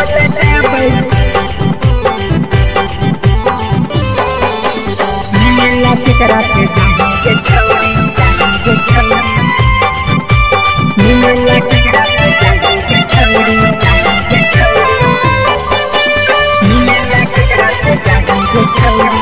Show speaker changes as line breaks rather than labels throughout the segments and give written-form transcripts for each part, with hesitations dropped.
केकरा से जाही के छौरी मिलेला केकरा से जाही के छौरी मिलेला केकरा से जाही के छौरी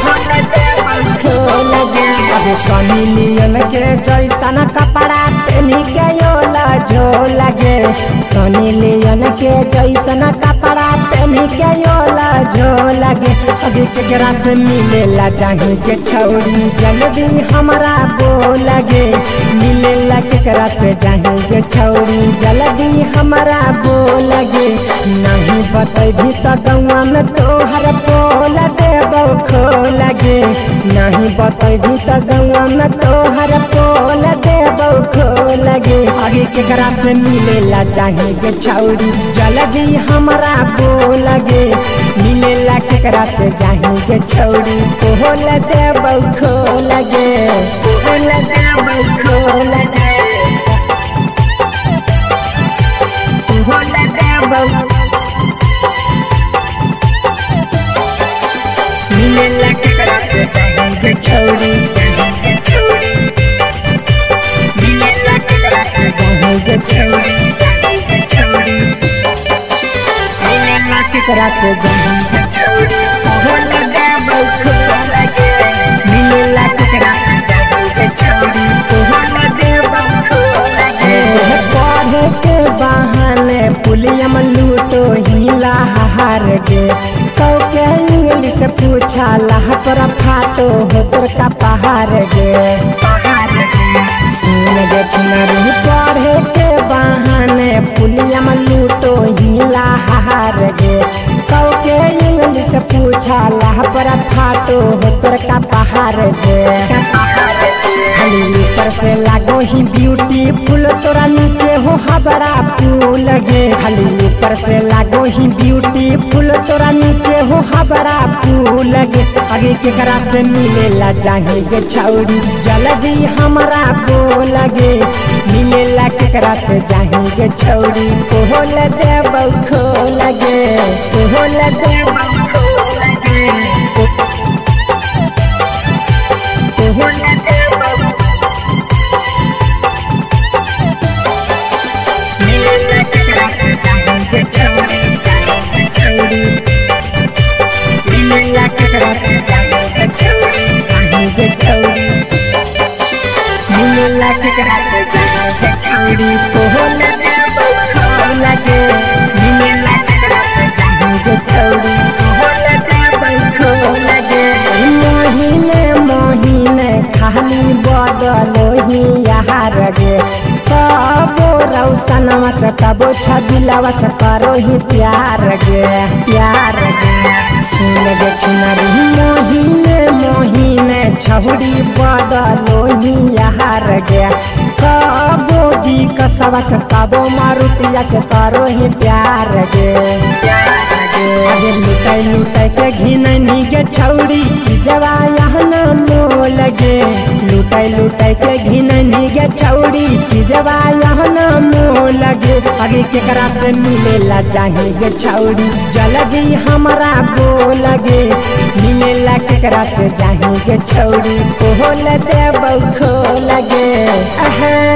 अबे सनी लियन के जैसन कपड़ा पहनी के योला झो लगे सनी लियन के जैसन कपड़ा पहनी के योला झो लगे अभी केकरा से मिलेला जाही के छौरी जल्दी हमरा बोलगे मिलेला केकरा से जाही के छौरी जल्दी हमरा बोलगे नहीं बतैभी तो गौआ में तोहर पोल देबौ खोलगे नहीं बतैभी तो गौआ में तोहर पोल देबौ खोलगे आगे केकरा से मिलेला जाही के छौरी जल्दी हमरा बोलगे मिलेला केकरा से जाही के छौरी पोल देबौ खोलगे पोल देबौ खोलगे पोल देबौ मिलेला केकरा से जाही के छौरी मिलेला केकरा से जाही के छौरी मिलेला केकरा से जाही के छौरी पोल देबौ खोलगे मिलेला केकरा से जाही के छौरी पोल देबौ खोलगे पढ़े के बहाने पुलिया में लूटो हिला हार गे कौ के इंग्लिश पूछा लाह तोरा फाटो हो तोर का पहाड़ गे सुन गे छिनारू पढ़े के बहाने पुलिया में लूटो हिला हार गे कौ के इंग्लिश पूछा लाह तोरा फाटो हो तोर का पहाड़ गे खाली ऊपर से लागो ही ब्यूटीफुल तोरा नीचे हो हबड़ा फूल गे खाली ऊपर से लागो ही ब्यूटीफुल तोरा नीचे हो हबड़ा फूल गे आगे केकरा से मिलेला जाही के छौरी जल्दी हमरा बोलगे मिलेला केकरा से जाही के छौरी पोल देबौ खोलगे पोल देबौ खोलगे पोल देबौ मिलेला केकरा से जाही के छौरी मिलेला केकरा से जाही के छौरी मिलेला केकरा से जाही के छौरी पोल देबौ खोलगे मिलेला केकरा से जाही के छौरी पोल देबौ खोलगे मोहिने मोहिने खाली बदलो ही यार गे कबो रौसनवा से कबो छबिलवा से करो ही प्यार गे सुन गे छिनारू मोहिने मोहिने छौरी बदलो ही यार गे कबो दी कसवा से कबो मारुतिया से करो ही प्यार गे आगे लुटाई लुटाई के घिननी गे छौरी चीजवा यहाँ न मोलगे लुटाई लुटाई के घिननी गे छौरी चीजवा यहाँ न मोलगे आगे केकरा से मिलेला जाही गे छौरी जल्दी हमरा बोलगे मिलेला केकरा से जाही गे छौरी पोल देबौ खोलगे